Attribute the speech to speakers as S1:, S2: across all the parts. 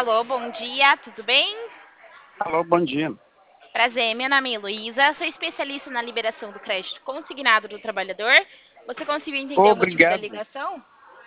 S1: Alô, bom dia, tudo bem?
S2: Alô, bom dia.
S1: Prazer, meu nome é Heloísa, sou especialista na liberação do crédito consignado do trabalhador. Você conseguiu entender o motivo da
S2: Obrigado.
S1: ligação?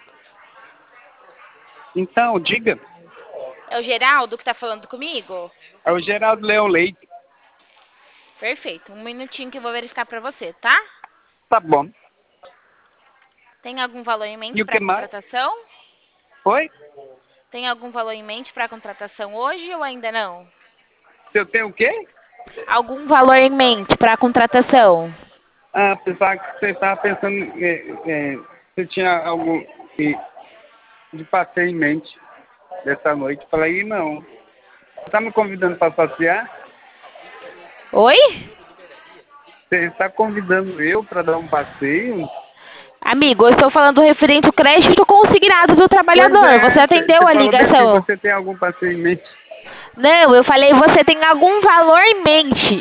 S2: Então, diga,
S1: É o Geraldo que está falando comigo?
S2: é o Geraldo Leão Leite.
S1: Perfeito, um minutinho que eu vou verificar para você, tá?
S2: Tá bom.
S1: Tem algum valor em
S2: E
S1: mente
S2: o
S1: para
S2: que
S1: a
S2: mais?
S1: contratação?
S2: Oi?
S1: Tem algum valor em mente para a contratação hoje ou ainda não?
S2: Se eu tenho o quê?
S1: Algum valor em mente para a contratação?
S2: Ah, pensava que você estava pensando se tinha algo que de passeio em mente dessa noite. Falei, não. Você está me convidando para passear?
S1: Oi?
S2: Você está convidando eu para dar um passeio?
S1: Amigo, eu estou falando referente ao crédito consignado do
S2: Pois
S1: trabalhador. Você
S2: é,
S1: atendeu
S2: você
S1: a
S2: falou bem assim,
S1: ligação?
S2: você tem algum passeio em mente?
S1: Não, eu falei, você tem algum valor em mente?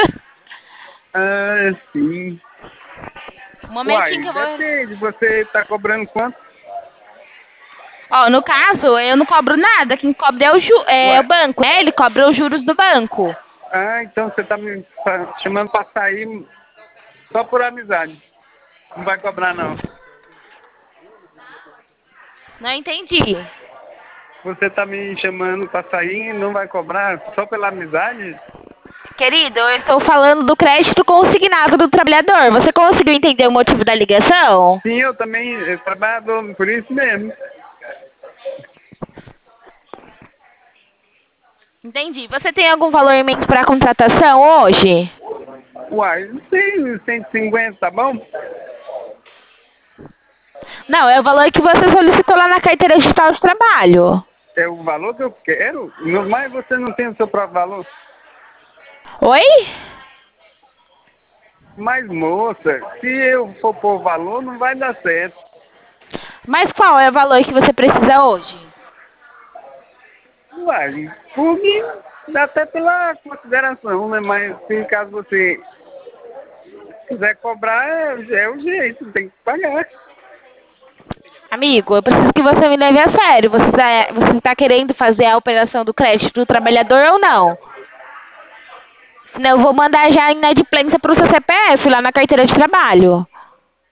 S2: Ah, sim.
S1: Um momentinho
S2: Uai,
S1: que eu vou.
S2: depende, você está cobrando quanto?
S1: Ó, no caso, eu não cobro nada. Quem cobra é o
S2: Ué,
S1: banco, né? Ele cobra os juros do banco.
S2: ah, então você está me chamando para sair só por amizade. Não vai cobrar, não.
S1: Não entendi.
S2: Você está me chamando para sair e não vai cobrar só pela amizade?
S1: Querido, eu estou falando do crédito consignado do trabalhador. Você conseguiu entender o motivo da ligação?
S2: Sim, eu também trabalho por isso mesmo.
S1: Entendi. Você tem algum valor em mente para a contratação hoje?
S2: Uai, não sei, 150, tá bom?
S1: Não, é o valor que você solicitou lá na carteira digital de trabalho.
S2: É o valor que eu quero, mas você não tem o seu próprio valor.
S1: Oi?
S2: Mas, moça, se eu for pôr valor, não vai dar certo.
S1: Mas qual é o valor que você precisa hoje?
S2: Uai, por mim, dá até pela consideração, né? Mas se caso você quiser cobrar, é o jeito, tem que pagar.
S1: Amigo, eu preciso que você me leve a sério. Você tá querendo fazer a operação do crédito do trabalhador ou não? Senão eu vou mandar já a inadimplência para o seu CPF lá na carteira de trabalho.